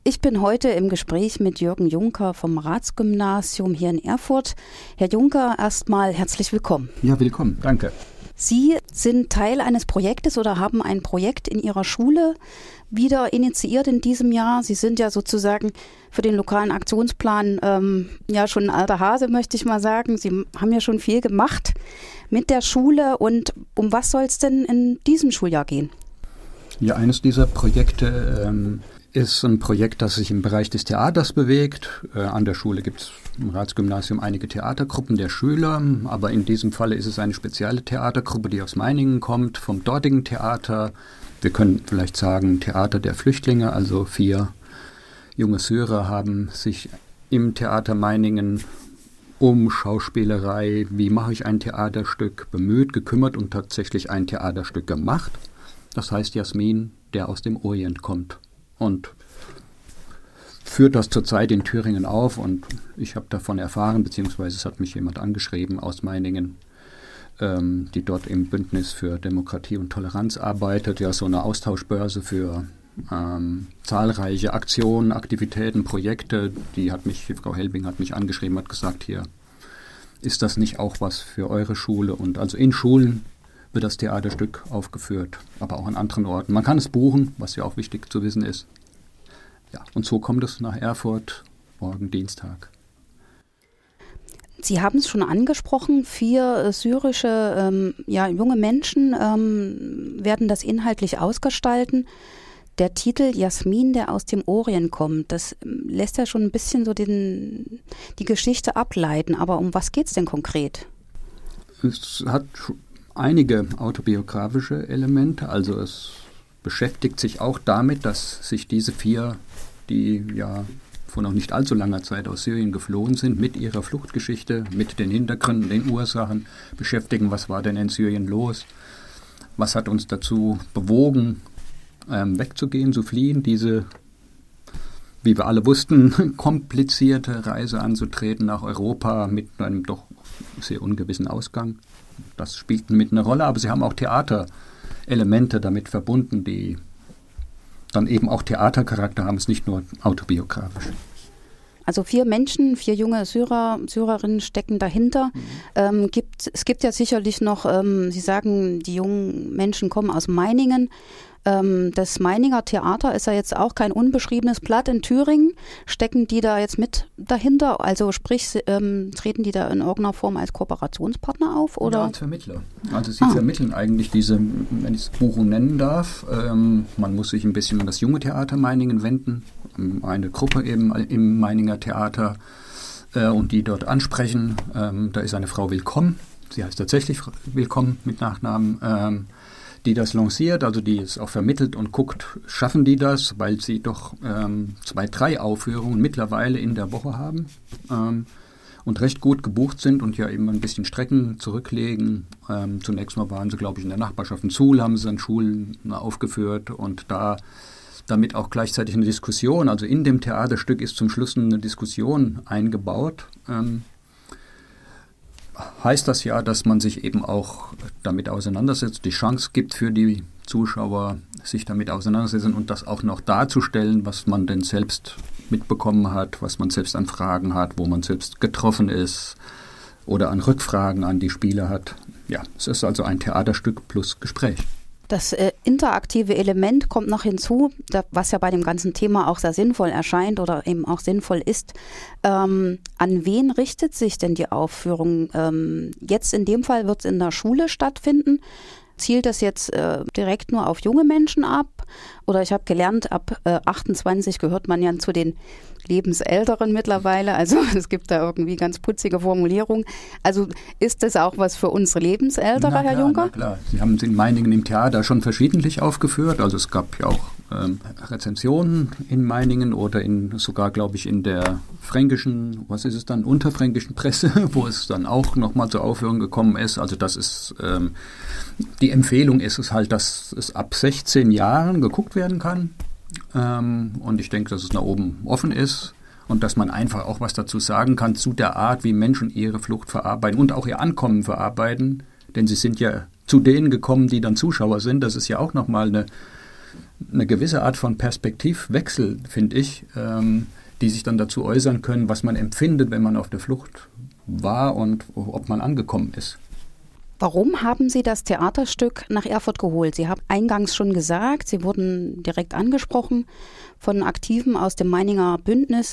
Ich bin heute im Gespräch mit Jürgen Juncker vom Ratsgymnasium hier in Erfurt. Herr Juncker, erstmal herzlich willkommen. Ja, willkommen. Danke. Sie sind Teil eines Projektes oder haben ein Projekt in Ihrer Schule wieder initiiert in diesem Jahr. Sie sind ja sozusagen für den lokalen Aktionsplan ja schon ein alter Hase, möchte ich mal sagen. Sie haben ja schon viel gemacht mit der Schule. Und um was soll es denn in diesem Schuljahr gehen? Ja, eines dieser Projekte ist ein Projekt, das sich im Bereich des Theaters bewegt. An der Schule gibt es im Ratsgymnasium einige Theatergruppen der Schüler, aber in diesem Falle ist es eine spezielle Theatergruppe, die aus Meiningen kommt, vom dortigen Theater. Wir können vielleicht sagen Theater der Flüchtlinge, also 4 junge Syrer haben sich im Theater Meiningen um Schauspielerei, wie mache ich ein Theaterstück, bemüht, gekümmert und tatsächlich ein Theaterstück gemacht. Das heißt Jasmin, der aus dem Orient kommt. Und führt das zurzeit in Thüringen auf und ich habe davon erfahren, beziehungsweise es hat mich jemand angeschrieben aus Meiningen, die dort im Bündnis für Demokratie und Toleranz arbeitet, ja so eine Austauschbörse für zahlreiche Aktionen, Aktivitäten, Projekte. Frau Helbing hat mich angeschrieben, hat gesagt, hier, ist das nicht auch was für eure Schule? Und also in Schulen wird das Theaterstück aufgeführt, aber auch an anderen Orten. Man kann es buchen, was ja auch wichtig zu wissen ist. Ja, und so kommt es nach Erfurt morgen Dienstag. Sie haben es schon angesprochen, 4 syrische junge Menschen werden das inhaltlich ausgestalten. Der Titel Jasmin, der aus dem Orient kommt, das lässt ja schon ein bisschen so die Geschichte ableiten. Aber um was geht es denn konkret? Es hat einige autobiografische Elemente, also es beschäftigt sich auch damit, dass sich diese 4, die ja vor noch nicht allzu langer Zeit aus Syrien geflohen sind, mit ihrer Fluchtgeschichte, mit den Hintergründen, den Ursachen beschäftigen. Was war denn in Syrien los? Was hat uns dazu bewogen, wegzugehen, zu fliehen, diese, wie wir alle wussten, komplizierte Reise anzutreten nach Europa mit einem doch sehr ungewissen Ausgang. Das spielt mit eine Rolle, aber sie haben auch Theaterelemente damit verbunden, die dann eben auch Theatercharakter haben, es nicht nur autobiografisch. Also 4 Menschen, 4 junge Syrerinnen stecken dahinter. Es gibt ja sicherlich noch, Sie sagen, die jungen Menschen kommen aus Meiningen. Das Meininger Theater ist ja jetzt auch kein unbeschriebenes Blatt in Thüringen. Stecken die da jetzt mit dahinter? Also sprich, treten die da in irgendeiner Form als Kooperationspartner auf? Oder? Ja, als Vermittler. Also sie vermitteln eigentlich diese, wenn ich es Buchung nennen darf, man muss sich ein bisschen an das junge Theater Meiningen wenden, eine Gruppe eben im Meininger Theater und die dort ansprechen. Da ist eine Frau Willkommen, sie heißt tatsächlich Willkommen mit Nachnamen, die das lanciert, also die es auch vermittelt und guckt, schaffen die das, weil sie doch 2, 3 Aufführungen mittlerweile in der Woche haben und recht gut gebucht sind und ja eben ein bisschen Strecken zurücklegen. Zunächst mal waren sie, glaube ich, in der Nachbarschaft in Suhl, haben sie an Schulen aufgeführt und damit auch gleichzeitig eine Diskussion, also in dem Theaterstück ist zum Schluss eine Diskussion eingebaut. Heißt das ja, dass man sich eben auch damit auseinandersetzt, die Chance gibt für die Zuschauer, sich damit auseinandersetzen und das auch noch darzustellen, was man denn selbst mitbekommen hat, was man selbst an Fragen hat, wo man selbst getroffen ist oder an Rückfragen an die Spieler hat. Ja, es ist also ein Theaterstück plus Gespräch. Das interaktive Element kommt noch hinzu, was ja bei dem ganzen Thema auch sehr sinnvoll erscheint oder eben auch sinnvoll ist. An wen richtet sich denn die Aufführung? Jetzt in dem Fall wird es in der Schule stattfinden. Zielt das jetzt direkt nur auf junge Menschen ab? Oder ich habe gelernt, ab 28 gehört man ja zu den Lebensälteren mittlerweile. Also es gibt da irgendwie ganz putzige Formulierungen. Also ist das auch was für unsere Lebensältere, Herr Juncker? Na klar, Sie haben es in Meiningen im Theater schon verschiedentlich aufgeführt. Also es gab ja auch Rezensionen in Meiningen oder sogar, glaube ich, in der fränkischen, was ist es dann, unterfränkischen Presse, wo es dann auch nochmal zur Aufführung gekommen ist. Also das ist, die Empfehlung ist es halt, dass es ab 16 Jahren geguckt werden kann. Und ich denke, dass es nach oben offen ist und dass man einfach auch was dazu sagen kann zu der Art, wie Menschen ihre Flucht verarbeiten und auch ihr Ankommen verarbeiten. Denn sie sind ja zu denen gekommen, die dann Zuschauer sind. Das ist ja auch nochmal eine gewisse Art von Perspektivwechsel, finde ich, die sich dann dazu äußern können, was man empfindet, wenn man auf der Flucht war und ob man angekommen ist. Warum haben Sie das Theaterstück nach Erfurt geholt? Sie haben eingangs schon gesagt, Sie wurden direkt angesprochen von Aktiven aus dem Meininger Bündnis.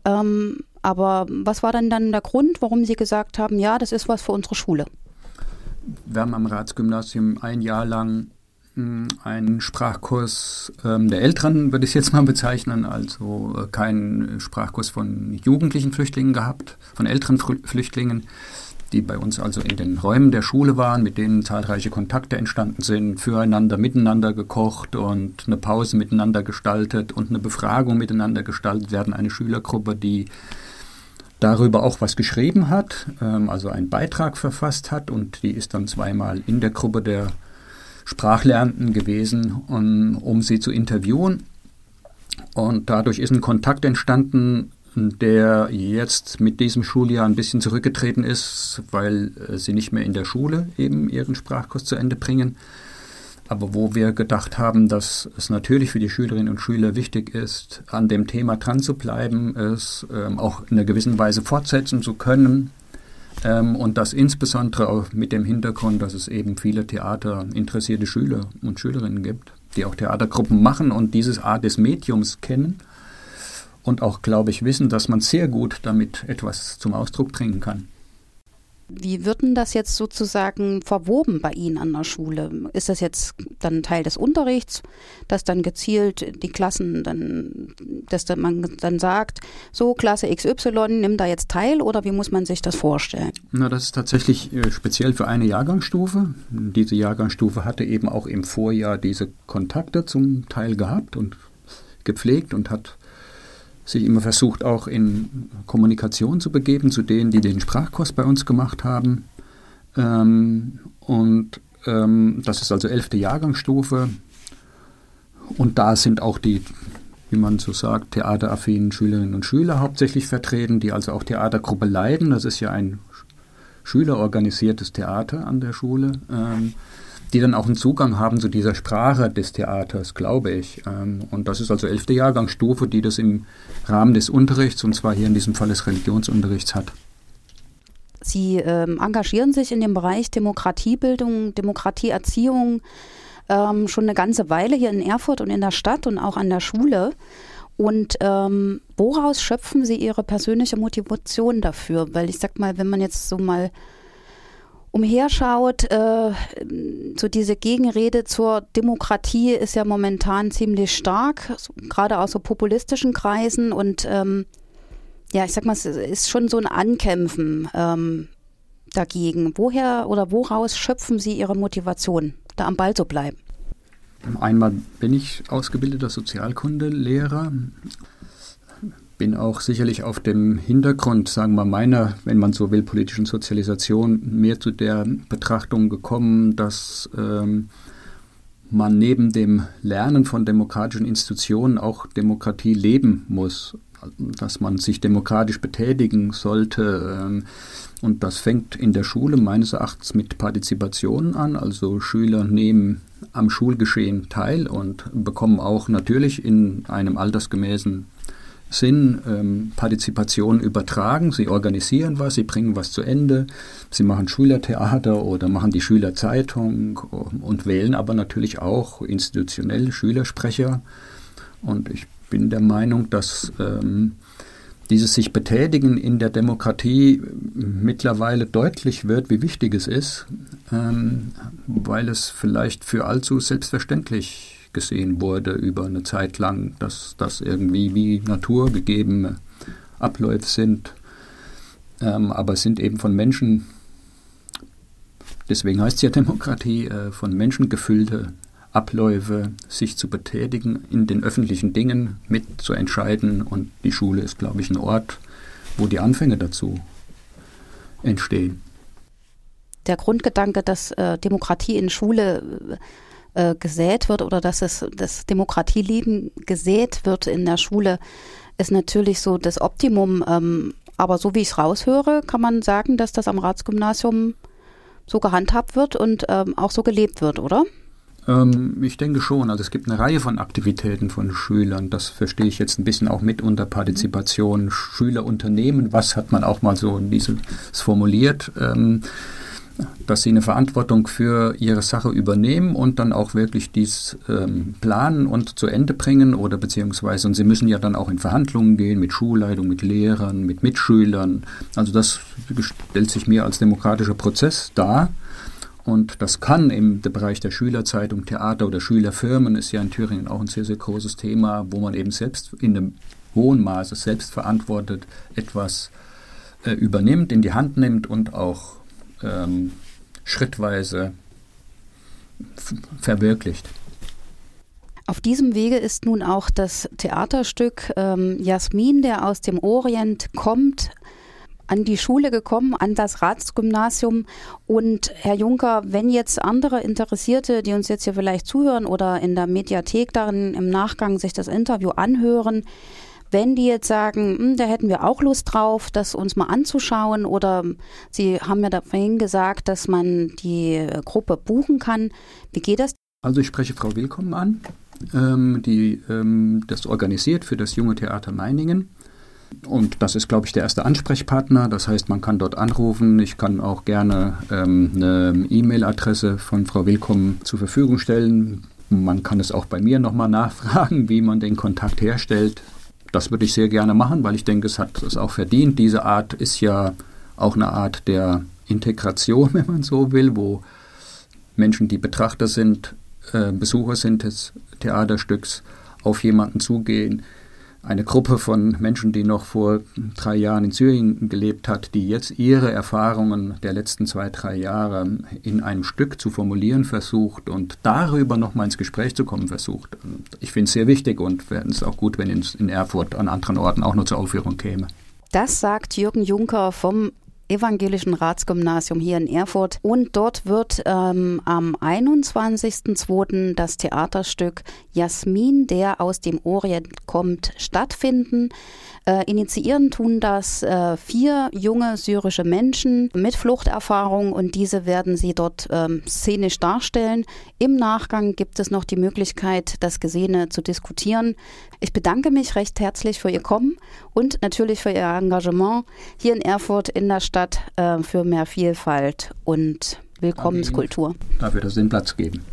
Aber was war denn dann der Grund, warum Sie gesagt haben, ja, das ist was für unsere Schule? Wir haben am Ratsgymnasium ein Jahr lang einen Sprachkurs der Älteren, würde ich es jetzt mal bezeichnen, also keinen Sprachkurs von jugendlichen Flüchtlingen gehabt, von älteren Flüchtlingen, die bei uns also in den Räumen der Schule waren, mit denen zahlreiche Kontakte entstanden sind, füreinander, miteinander gekocht und eine Pause miteinander gestaltet und eine Befragung miteinander gestaltet. Wir hatten eine Schülergruppe, die darüber auch was geschrieben hat, also einen Beitrag verfasst hat, und die ist dann zweimal in der Gruppe der Sprachlernenden gewesen, um sie zu interviewen. Und dadurch ist ein Kontakt entstanden, der jetzt mit diesem Schuljahr ein bisschen zurückgetreten ist, weil sie nicht mehr in der Schule eben ihren Sprachkurs zu Ende bringen. Aber wo wir gedacht haben, dass es natürlich für die Schülerinnen und Schüler wichtig ist, an dem Thema dran zu bleiben, es auch in einer gewissen Weise fortsetzen zu können. Und das insbesondere auch mit dem Hintergrund, dass es eben viele theaterinteressierte Schüler und Schülerinnen gibt, die auch Theatergruppen machen und diese Art des Mediums kennen. Und auch, glaube ich, wissen, dass man sehr gut damit etwas zum Ausdruck bringen kann. Wie wird denn das jetzt sozusagen verwoben bei Ihnen an der Schule? Ist das jetzt dann Teil des Unterrichts, dass dann gezielt die Klassen dann, dass dann man dann sagt, so Klasse XY, nimm da jetzt teil, oder wie muss man sich das vorstellen? Na, das ist tatsächlich speziell für eine Jahrgangsstufe. Diese Jahrgangsstufe hatte eben auch im Vorjahr diese Kontakte zum Teil gehabt und gepflegt und hat sich immer versucht, auch in Kommunikation zu begeben zu denen, die den Sprachkurs bei uns gemacht haben. Das ist also 11. Jahrgangsstufe. Und da sind auch die, wie man so sagt, theateraffinen Schülerinnen und Schüler hauptsächlich vertreten, die also auch Theatergruppe leiten. Das ist ja ein schülerorganisiertes Theater an der Schule, die dann auch einen Zugang haben zu dieser Sprache des Theaters, glaube ich. Und das ist also 11. Jahrgangsstufe, die das im Rahmen des Unterrichts, und zwar hier in diesem Fall des Religionsunterrichts, hat. Sie engagieren sich in dem Bereich Demokratiebildung, Demokratieerziehung schon eine ganze Weile hier in Erfurt und in der Stadt und auch an der Schule. Und woraus schöpfen Sie Ihre persönliche Motivation dafür? Weil ich sag mal, wenn man jetzt so mal umherschaut, so diese Gegenrede zur Demokratie ist ja momentan ziemlich stark, gerade aus so populistischen Kreisen, und ja, ich sag mal, es ist schon so ein Ankämpfen dagegen. Woher oder woraus schöpfen Sie Ihre Motivation, da am Ball zu bleiben? Einmal bin ich ausgebildeter Sozialkundelehrer, bin auch sicherlich auf dem Hintergrund, sagen wir, meiner, wenn man so will, politischen Sozialisation mehr zu der Betrachtung gekommen, dass man neben dem Lernen von demokratischen Institutionen auch Demokratie leben muss, dass man sich demokratisch betätigen sollte. Und das fängt in der Schule meines Erachtens mit Partizipation an. Also Schüler nehmen am Schulgeschehen teil und bekommen auch natürlich in einem altersgemäßen Sinn Partizipation übertragen. Sie organisieren was, sie bringen was zu Ende, sie machen Schülertheater oder machen die Schülerzeitung und wählen aber natürlich auch institutionell Schülersprecher. Und ich bin der Meinung, dass dieses sich Betätigen in der Demokratie mittlerweile deutlich wird, wie wichtig es ist, weil es vielleicht für allzu selbstverständlich gesehen wurde über eine Zeit lang, dass das irgendwie wie naturgegebene Abläufe sind. Aber es sind eben von Menschen, deswegen heißt es ja Demokratie, von Menschen gefüllte Abläufe, sich zu betätigen, in den öffentlichen Dingen mitzuentscheiden. Und die Schule ist, glaube ich, ein Ort, wo die Anfänge dazu entstehen. Der Grundgedanke, dass Demokratie in Schule gesät wird oder dass das Demokratieleben gesät wird in der Schule, ist natürlich so das Optimum. Aber so wie ich es raushöre, kann man sagen, dass das am Ratsgymnasium so gehandhabt wird und auch so gelebt wird, oder? Ich denke schon. Also es gibt eine Reihe von Aktivitäten von Schülern. Das verstehe ich jetzt ein bisschen auch mit unter Partizipation. Schülerunternehmen, was hat man auch mal so dieses formuliert, dass sie eine Verantwortung für ihre Sache übernehmen und dann auch wirklich dies planen und zu Ende bringen oder beziehungsweise, und sie müssen ja dann auch in Verhandlungen gehen mit Schulleitung, mit Lehrern, mit Mitschülern. Also das stellt sich mir als demokratischer Prozess dar. Und das kann im Bereich der Schülerzeitung, Theater oder Schülerfirmen, ist ja in Thüringen auch ein sehr, sehr großes Thema, wo man eben selbst in einem hohen Maße selbstverantwortet etwas übernimmt, in die Hand nimmt und auch schrittweise verwirklicht. Auf diesem Wege ist nun auch das Theaterstück Jasmin, der aus dem Orient kommt, an die Schule gekommen, an das Ratsgymnasium. Und Herr Juncker, wenn jetzt andere Interessierte, die uns jetzt hier vielleicht zuhören oder in der Mediathek darin im Nachgang sich das Interview anhören, wenn die jetzt sagen, da hätten wir auch Lust drauf, das uns mal anzuschauen, oder Sie haben ja vorhin gesagt, dass man die Gruppe buchen kann. Wie geht das? Also ich spreche Frau Willkommen an, die das organisiert für das Junge Theater Meiningen. Und das ist, glaube ich, der erste Ansprechpartner. Das heißt, man kann dort anrufen. Ich kann auch gerne eine E-Mail-Adresse von Frau Willkommen zur Verfügung stellen. Man kann es auch bei mir nochmal nachfragen, wie man den Kontakt herstellt. Das würde ich sehr gerne machen, weil ich denke, es hat es auch verdient. Diese Art ist ja auch eine Art der Integration, wenn man so will, wo Menschen, die Betrachter sind, Besucher sind des Theaterstücks, auf jemanden zugehen. Eine Gruppe von Menschen, die noch vor 3 Jahren in Syrien gelebt hat, die jetzt ihre Erfahrungen der letzten 2, 3 Jahre in einem Stück zu formulieren versucht und darüber nochmal ins Gespräch zu kommen versucht. Und ich finde es sehr wichtig und fände es auch gut, wenn es in Erfurt an anderen Orten auch noch zur Aufführung käme. Das sagt Jürgen Juncker vom Evangelischen Ratsgymnasium hier in Erfurt. Und dort wird am 21.02. das Theaterstück Jasmin, der aus dem Orient kommt, stattfinden. Initiieren tun das 4 junge syrische Menschen mit Fluchterfahrung und diese werden sie dort szenisch darstellen. Im Nachgang gibt es noch die Möglichkeit, das Gesehene zu diskutieren. Ich bedanke mich recht herzlich für Ihr Kommen und natürlich für Ihr Engagement hier in Erfurt in der Stadt für mehr Vielfalt und Willkommenskultur. Dafür, dass Sie den Platz geben.